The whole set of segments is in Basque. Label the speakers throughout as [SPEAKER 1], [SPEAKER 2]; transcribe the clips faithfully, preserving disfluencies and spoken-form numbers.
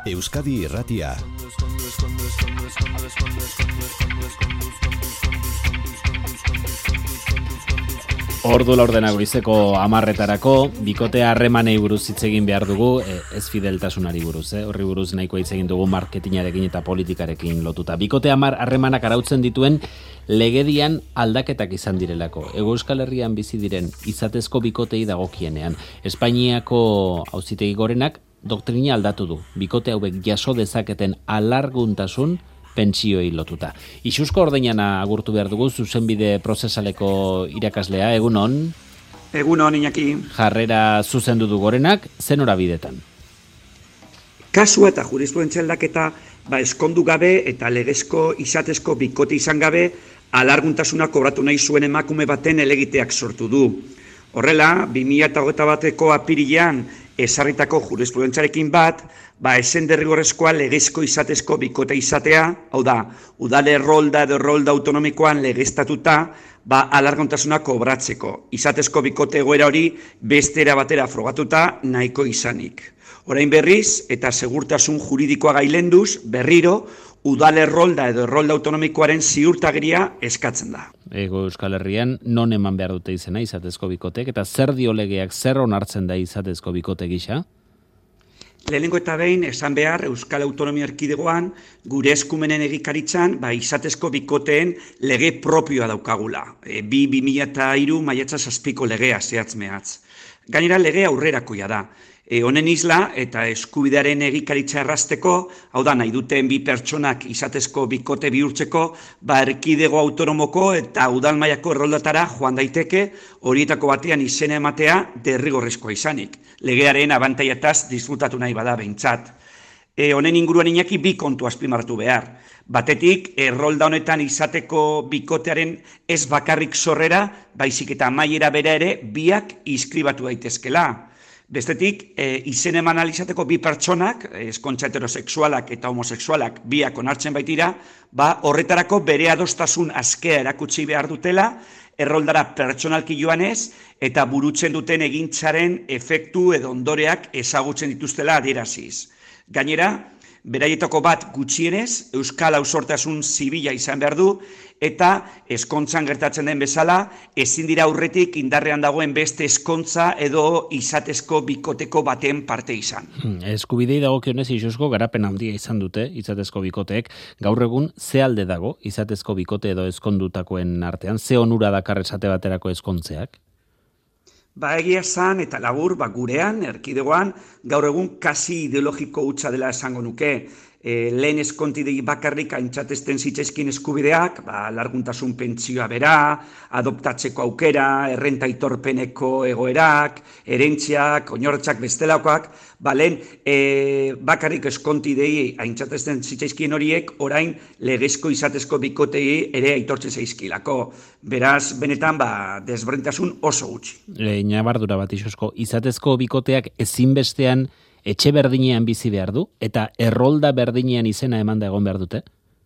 [SPEAKER 1] Euskadi Irratia.
[SPEAKER 2] Ordu laurdena goizeko amarretarako, bikote harremanei buruz hitz egin behar dugu, ez fideltasunari buruz, eh? Horri buruz nahiko hitz egin dugu marketingarekin eta politikarekin lotuta. Bikote hamar harremanak arautzen dituen legedian aldaketak izan direlako. Hego Euskal Herrian bizi diren izatezko bikotei dagokienean. Espainiako auzitegi gorenak doktrina aldatu du. Bikote hauek jaso dezaketen alarguntasun pentsioei lotuta. Ixusko ordeinana agurtu behar dugu, zuzenbide prozesaleko irakaslea, egunon?
[SPEAKER 3] Egunon, Iñaki.
[SPEAKER 2] Jarrera zuzendu du gorenak, zen horabidetan?
[SPEAKER 3] Kasua eta jurisprudentzia aldaketa, ba, eskondu gabe eta legezko izatezko bikote izan gabe, alarguntasuna kobratu nahi zuen emakume baten helegiteak sortu du. Horrela, bi mila hogeita bateko apirilean ezarritako jurisprudentziarekin bat, ba, esen derrigorrezkoa legezko izatezko bikote izatea, hau da, udale errolda edo errolda autonomikoan legeztatuta, ba, alarguntasuna kobratzeko. Izatezko bikote egoera hori beste era batera frogatuta nahiko izanik. Orain berriz, eta segurtasun juridikoa gailenduz, berriro, udale errolda edo errolda autonomikoaren ziurtagiria eskatzen da.
[SPEAKER 2] Ego Euskal Herrian non eman behar dute izena izatezko bikotek, eta zer dio legeak, zer onartzen da izatezko bikote gisa?
[SPEAKER 3] Lehenengo eta behin esan behar Euskal Autonomia Erkidegoan gure eskumenen egikaritzan ba, izatezko bikoteen lege propioa daukagula. E, bi bi mila eta hiru maiatza zazpiko legea zehatz mehatz. Gainera lege aurrerakoia da. E, honen isla eta eskubidearen egikaritza errazteko, hau da nahi duten bi pertsonak izatezko bikote bihurtzeko, ba erkidego autonomoko eta udal mailako erroldatara joan daiteke, horietako batean izena ematea derrigorrezkoa izanik. Legearen abantaiataz disfrutatu nahi bada behintzat. E, honen inguruan Iñaki bi kontu azpimarratu behar. Batetik, errolda honetan izateko bikotearen ez bakarrik sorrera, baizik eta amaiera bera ere biak inskribatu daitezkela. Bestetik, e, izen eman alizateko bi pertsonak, ezkontza heterosexualak eta homosexualak biak onartzen baitira, ba, horretarako bere adostasun askea erakutsi behar dutela, erroldara pertsonalki joanez, eta burutzen duten egintzaren efektu edo ondoreak ezagutzen dituztela adieraziz. Gainera, beraietako bat gutxienez, Euskal Hausortasun zibila izan behar du, eta ezkontzan gertatzen den bezala, ezin dira aurretik indarrean dagoen beste ezkontza edo izatezko bikoteko baten parte izan.
[SPEAKER 2] Eskubidei dagokionez Ixusko garapen handia izan dute izatezko bikoteek. Gaur egun ze alde dago izatezko bikote edo ezkondutakoen artean? Ze onura dakar esate baterako ezkontzeak?
[SPEAKER 3] Ba egia esan eta labur, ba gurean, erkidegoan, gaur egun kasi ideologiko hutsa dela esango nuke. E, lehen eskontidei bakarrik aintzatesten zitzaizkin eskubideak, ba, larguntasun pentsioa bera, adoptatzeko aukera, errenta itorpeneko egoerak, erentziak, oinortzak bestelakoak, ba, lehen e, bakarrik eskontidei aintzatesten zitzaizkin horiek, orain legezko izatezko bikotei ere aitortzen zaizkilako. Beraz, benetan, ba, desberdintasun oso gutxi.
[SPEAKER 2] E, Nabardura bat Ixusko, izatezko bikoteak ezinbestean etxe berdinean bizi behar du, eta errolda berdinean izena emanda egon behar dute?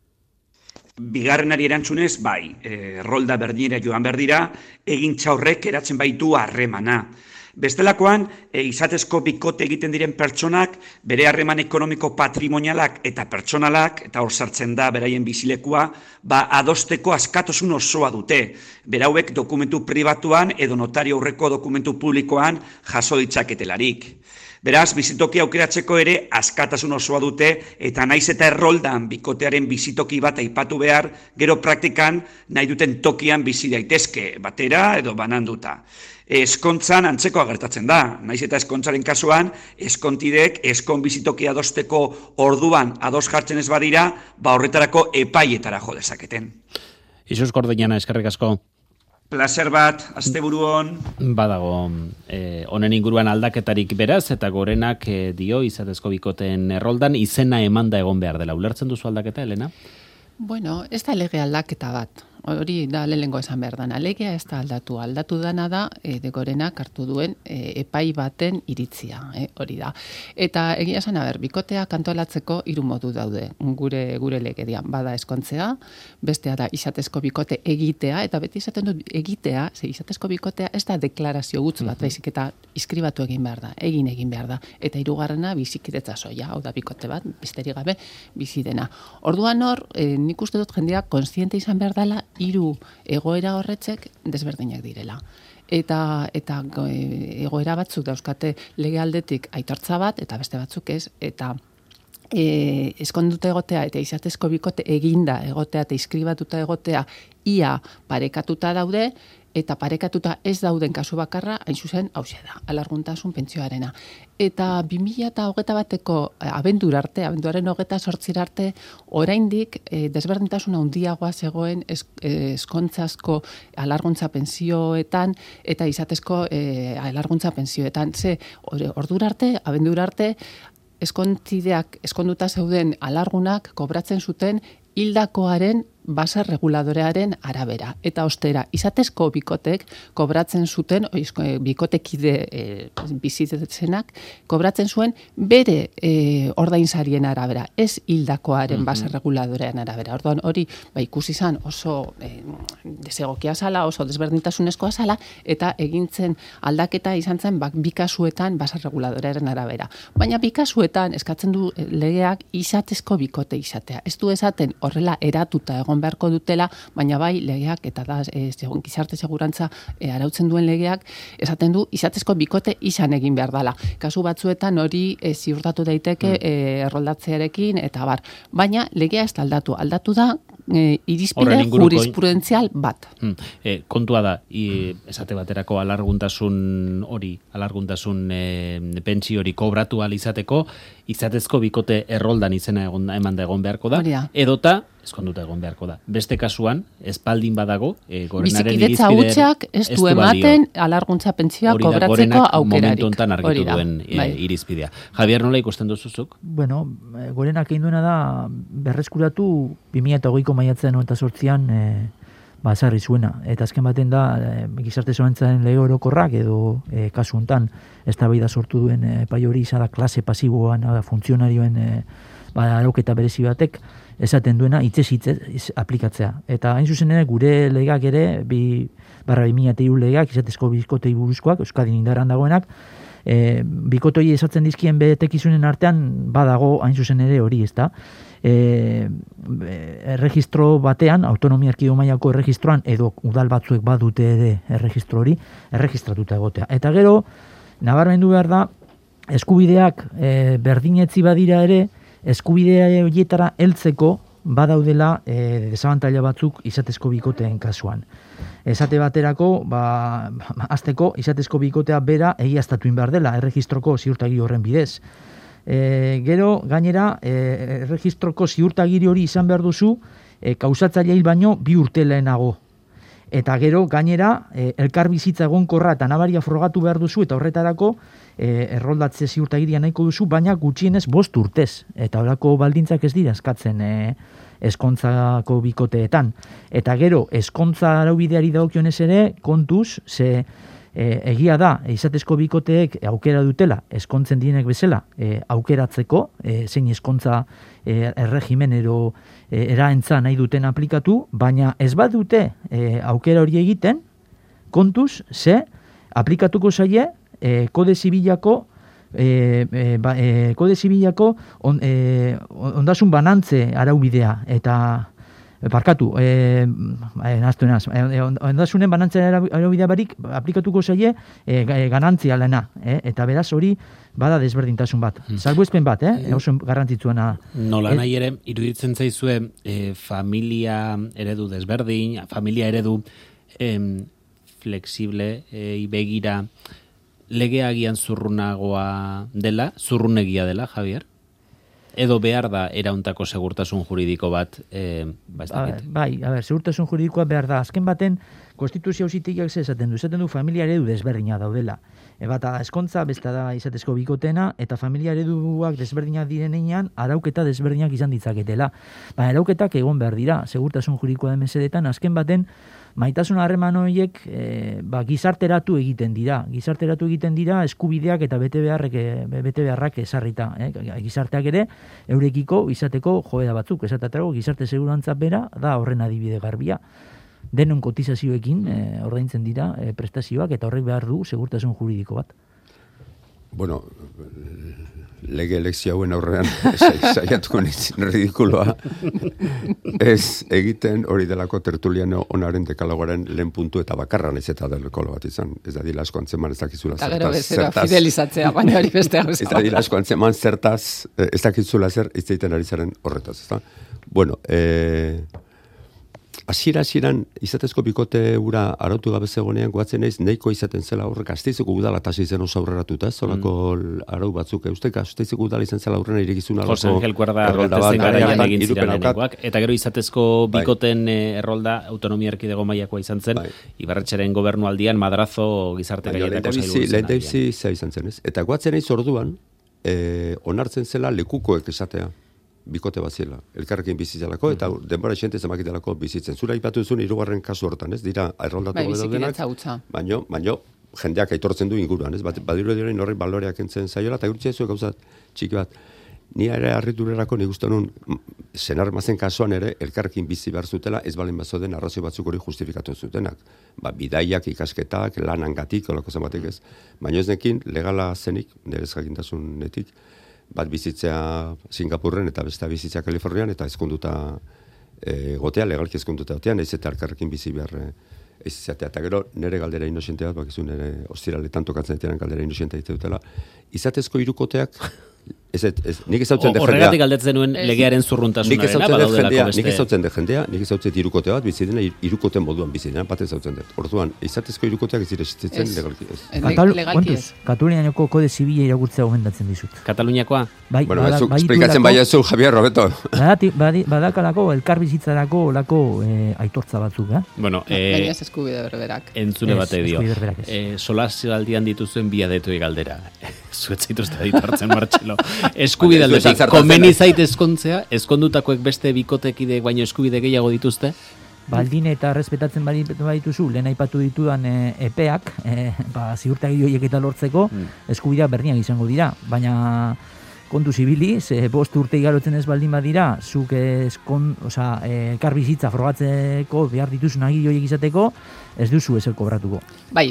[SPEAKER 3] Bigarrenari erantzunez, bai, errolda berdinera joan behar dira, egintza horrek eratzen baitu harremana. Bestelakoan, e, izatezko bikote egiten diren pertsonak, bere harreman ekonomiko patrimonialak eta pertsonalak, eta hor sartzen da beraien bizilekua, ba, adosteko askatasun osoa dute. Berauek dokumentu pribatuan edo notario aurreko dokumentu publikoan jaso ditzaketelarik. Beraz, bizitoki aukeratzeko ere askatasun osoa dute eta naiz eta erroldan bikotearen bizitoki bat aipatu behar, gero praktikan nahi duten tokian bizi daitezke, batera edo bananduta. Eskontzan antzekoa gertatzen da, naiz eta eskontzaren kasuan, eskontidek eskon bizitoki adosteko orduan ados jartzen ez badira, ba horretarako epaietara jo dezaketen.
[SPEAKER 2] Ixusko ordeinana, eskerrik asko.
[SPEAKER 3] Plazer bat, asteburu hon.
[SPEAKER 2] Badago, eh, honen inguruan aldaketarik beraz, eta gorenak eh, dio izatezko bikoteen erroldan izena emanda egon behar dela. Ulertzen duzu aldaketa, Elena?
[SPEAKER 4] Bueno, ez da lege aldaketa bat.
[SPEAKER 1] hori da lehenengo esan behar dana. Legea ez da aldatu. Aldatu dana da e, De Gorenak hartu duen e, epai baten iritzia, e, hori da. Eta egia esan, aber, bikotea kantolatzeko hiru modu daude gure gure legedian. Bada eskontzea, bestea da izatezko bikote egitea, eta beti izaten dut egitea, ze izatezko bikotea ez da deklarazio gutz bat, baizik eta iskribatu egin behar da, egin egin behar da. Eta hirugarrena bizikidetza soia, hau da bikote bat, besterik gabe bizi dena. Orduan hor, e, nik uste dut jendea kontziente izan behar dela hiru egoera horretzek desberdinak direla. Eta, eta egoera batzuk dauzkate lege aldetik aitortza bat, eta beste batzuk ez, eta e, eskonduta egotea eta izatezko bikote eginda egotea eta iskribatuta egotea ia parekatuta daude, eta parekatuta ez dauden kasu bakarra, hain zuzen, hauxe da, alarguntasun pentsioarena. Eta bi mila hogeita bateko abendur arte, abenduaren hogeita zortzira arte, oraindik e, desberdintasun handiagoa zegoen es, eskontzazko alarguntza pentsioetan eta izatezko e, alarguntza pentsioetan. Ze, ordura arte, abendur arte, eskontzideak, eskonduta zeuden alargunak kobratzen zuten hildakoaren base reguladorearen arabera. Eta ostera, izatezko bikotek kobratzen zuten, oizko, bikotekide e, bizitzenak, kobratzen zuen bere e, ordainsarien arabera, ez hildakoaren mm-hmm. base reguladorean arabera. Orduan hori, ba, ikusi izan oso e, desegokia zala, oso desberdintasunezkoa zala, eta egintzen aldaketa izan zen bak, bikasuetan base reguladorearen arabera. Baina bikasuetan eskatzen du legeak izatezko bikote izatea. Ez du esaten horrela eratuta egon beharko dutela, baina bai legeak eta da e, gizarte segurantza e, arautzen duen legeak esaten du izatezko bikote izan egin behar dela. Kasu batzuetan hori e, ziurtatu daiteke mm. e, erroldatzearekin eta bar. Baina legea ez da aldatu. Aldatu da e, irizpide jurisprudentzial bat.
[SPEAKER 2] Mm. E, kontua da, i, esate baterako alarguntasun hori, alarguntasun e, pentsi hori kobratu ahal izateko, izatezko bikote erroldan izena egon, eman da egon beharko da, edota eskonduta egon beharko da. Beste kasuan, espaldin badago, e, Gorenaren
[SPEAKER 1] bizikidetza hutsak ez du ematen alarguntza pentsioa kobratzeko aukerarik.
[SPEAKER 2] Momentu hontan argitu duen e, bai. irizpidea. Javier, nola ikusten duzuzuk?
[SPEAKER 4] Bueno, Gorenak egin duena da berreskuratu bi mila hogeiko maiatzen hogeita zortzian e, bazarri zuena. Eta azken baten da, e, gizarte segurantzaren lege orokorrak edo e, kasu hontan eztabaida sortu duen e, pai hori izan da klase pasiboan, da, funtzionarioen e, ba, arauketa berezi batek, esaten duena hitzez hitzez aplikatzea. Eta hain zuzen ere gure legak ere, bi barra bi mila hiru legak, izatezko bikotei buruzkoak, Euskadin indarran dagoenak, e, bikotoi esatzen dizkien betekizunen artean badago hain zuzen ere hori, ezta? E, erregistro batean, autonomia erkidego mailako erregistroan, edo udal batzuek badute ere erregistro hori, erregistratuta egotea. Eta gero, nabarmendu behar da, eskubideak e, berdinetzi badira ere, eskubidea horietara heltzeko badaudela e, desabantaila batzuk izatezko bikoteen kasuan. Esate baterako, ba, azteko, izatezko bikotea bera egiaztatu behar dela, erregistroko ziurtagiri horren bidez. E, gero, gainera, e, erregistroko ziurtagiri hori izan behar duzu, e, kausatzaile hil baino bi urte lehenago. Eta gero, gainera, e, elkar bizitza egonkorra eta nabaria frogatu behar duzu, eta horretarako e, erroldatze ziurtagiria nahiko duzu, baina gutxienez bost urtez. Eta horako baldintzak ez dira eskatzen e, eskontzako bikoteetan. Eta gero, eskontza araubideari dagokionez ere, kontuz, ze e, egia da, izatezko bikoteek aukera dutela, eskontzen direnek bezala, e, aukeratzeko, e, zein eskontza e, erregimen ero e, eraentza nahi duten aplikatu, baina ez bat dute e, aukera hori egiten, kontuz, ze aplikatuko zaie e, kode zibilako E, e, ba, e, kode zibilako on, e, ondasun banantze araubidea eta e, parkatu e, e, naztu naz e, ondasunen banantze araubidea barik aplikatuko zaie e, ganantzia lana e, eta beraz hori bada desberdintasun bat hmm. salbuespen bat, eh? e, oso garrantzitsuena
[SPEAKER 2] nola nahi ere iruditzen zaizue e, familia eredu desberdin familia eredu e, flexible e, begira legeagian zurrunagoa dela, zurrunegia dela, Javier? edo behar da erauntako segurtasun juridiko bat, e, ba ez dakit.
[SPEAKER 4] Bai, a ber, segurtasun juridikoa behar da. Azken baten, Konstituzio auzitegiak ze esaten du, esaten du familia eredu desberdina daudela. E bata eskontza, besta da izatezko bikotena, eta familia ereduak desberdinak direnean, arauketa desberdinak izan ditzaketela. Baina arauketak egon behar dira, segurtasun juridikoa den mesedetan, azken baten, maitasun harreman horiek e, ba, gizarteratu egiten dira. Gizarteratu egiten dira eskubideak eta bete beharrek, bete beharrak esarrita. Eh? Gizarteak ere, eurekiko izateko joera batzuk. Esatatako gizarte segurantza bera da horren adibide garbia. Denon kotizazioekin e, ordaintzen dira e, prestazioak eta horrek behar du segurtasun juridiko bat.
[SPEAKER 5] Bueno, lege elekzio hauen aurrean saiatuko nintzen ridikuloa. Ez egiten hori delako tertuliano onaren dekalogaren lehen puntu eta bakarra naiz eta delkolo bat izan. Ez da dila asko antzeman ez dakizula zertaz. Eta gero bezera fidelizatzea, baina hori beste hau. Ez da dila asko antzeman zertaz, ez dakizula zer, ez daiten ari zaren horretaz. Ez da? Bueno, eh... Hasiera hasieran izatezko bikote ura arautu gabe zegoenean goatzen naiz nahiko izaten zela horrek Gasteizeko udala tasi izen oso aurreratuta, zolako mm. arau batzuk eustek Gasteizeko udala izan zela aurrena irekizun alako.
[SPEAKER 2] Jose Angel Kuerda erroldazen garaian egin ziren lehenengoak, eta gero izatezko bikoten bai. Errolda autonomia erkidego mailakoa izan zen, bai. Ibarretxeren gobernualdian Madrazo gizarte gaietako sailburu zen.
[SPEAKER 5] Lehendabizi za izan zen ez. Eta goatzen naiz orduan, eh, onartzen zela lekukoek esatea. Bikote baziela, elkarrekin bizitzalako, eta denbora xente zemakitelako bizitzen. Zura ipatu zuen hirugarren kasu hortan, ez? Dira, erroldatu
[SPEAKER 1] bai,
[SPEAKER 5] daudenak, baino, baino, jendeak aitortzen du inguruan, ez? Badiru diren horrek baloreak entzen zaiola, eta gurtsia ez gauza txiki bat. Ni ere harriturerako nik uste nun, senar mazen kasuan ere, elkarrekin bizi behar zutela, ez balen bazoden arrazoi batzuk hori justifikatu zutenak. Ba, bidaiak, ikasketak, lanangatik, olako zenbatek ez. Baina ez nekin, legala zenik, nire ezjakintasunetik, bat bizitzea Singapurren eta beste bizitzea Kalifornian eta ezkonduta e, gotea, legalki ezkonduta gotean, ez eta elkarrekin bizi behar ez izatea. Eta gero nire galdera inosentea, bakizu nire ostiraletan tokatzen diteran galdera inosentea ditutela, izatezko hirukoteak, ez, ez, nik ezautzen de jendea.
[SPEAKER 2] Horregatik galdetzen nuen legearen zurruntasunarena, badaudelako beste.
[SPEAKER 5] Nik ezautzen de jendea, nik ezautzen hirukote bat, bizi dena hirukote moduan bizi dena, bat ezautzen dut. Orduan, izatezko hirukoteak ez dira existitzen legalki ez.
[SPEAKER 1] Legalki ez.
[SPEAKER 4] Kataluniako kode zibila irakurtzea gomendatzen dizut.
[SPEAKER 2] Kataluniakoa?
[SPEAKER 4] Bai,
[SPEAKER 5] bueno, batzuk esplikatzen bai ez zu, Javier Roberto.
[SPEAKER 4] Badakalako, elkarbizitzarako olako aitortza batzuk, eh?
[SPEAKER 2] Bueno,
[SPEAKER 1] baina ez eskubide berberak.
[SPEAKER 2] Entzune bate dio. Solasaldian dituzuen bi adetui galdera. Zuetzaituzte ditartzen, Martxelo. Eskubide aldetik, komeni zait ezkontzea, ezkondutakoek beste bikotekide baino eskubide gehiago dituzte?
[SPEAKER 4] Baldin eta respetatzen badituzu, lehen aipatu ditudan e, epeak, e, ba, ziurtagiri horiek eta lortzeko, mm. eskubidea berdinak izango dira. Baina kontu zibili, ze bost urte igarotzen ez baldin badira, zuk eskon, oza, elkar bizitza frogatzeko behar dituzun agiri horiek izateko, ez duzu ezer kobratuko.
[SPEAKER 1] Bai,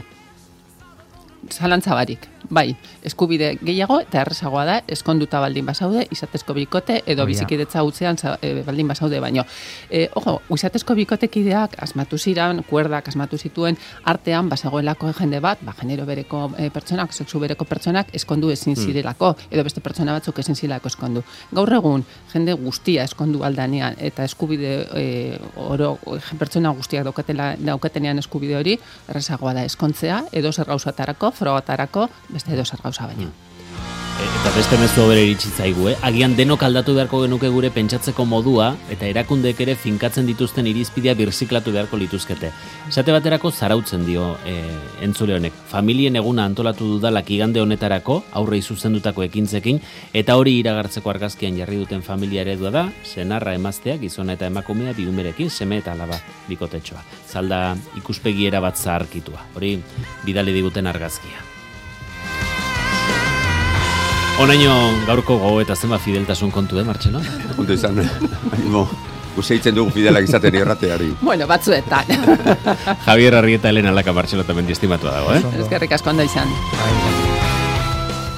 [SPEAKER 1] zalantza barik, bai, eskubide gehiago eta errezagoa da, eskonduta baldin basaude, izatezko bikote edo bizikidetza utzean e, baldin basaude baino. E, ojo, izatezko bikotekideak asmatu ziran, kuerdak asmatu zituen, artean basagoelako jende bat, ba, genero bereko e, pertsonak, sexu bereko pertsonak eskondu ezin zirelako, edo beste pertsona batzuk ezin zirelako eskondu. Gaur egun, jende guztia eskondu aldanean eta eskubide e, oro, pertsona guztiak daukatela, daukatenean eskubide hori, errezagoa da eskontzea, edo zer gauzatarako, frogatarako, beste edo zer gauza baina.
[SPEAKER 2] E, eta beste mezu bere iritsi zaigu, eh? Agian denok aldatu beharko genuke gure pentsatzeko modua, eta erakundeek ere finkatzen dituzten irizpidea birziklatu beharko lituzkete. Esate baterako zarautzen dio e, entzule honek. Familien eguna antolatu dudalak igande honetarako, aurrei zuzendutako ekintzekin, eta hori iragartzeko argazkian jarri duten familia eredua da, senarra emaztea, gizona eta emakumea biumerekin, seme eta alaba bikotetxoa. Zalda ikuspegiera bat zaharkitua. Hori bidali diguten argazkia. Onaino gaurko gogo eta zenba fideltasun kontu, eh, Martxelo?
[SPEAKER 5] Kontu izan, animo, useitzen dugu fidelak izaten irrateari.
[SPEAKER 1] Bueno, batzuetan.
[SPEAKER 2] Javier Arrieta, Elena Laka, Martxelo, tamen diestimatua dago, eh?
[SPEAKER 1] Eskerrik asko handa izan.